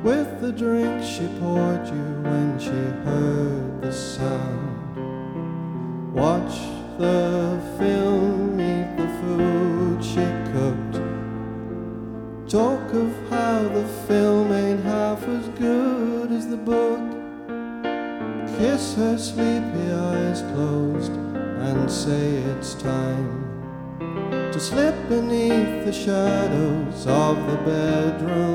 with the drink she poured you when she heard the sound. Watch the film, eat the food she cooked. Talk of how the film ain't half as good as the book. Kiss her sleepy eyes closed and say it's time to slip beneath the shadows of the bedroom.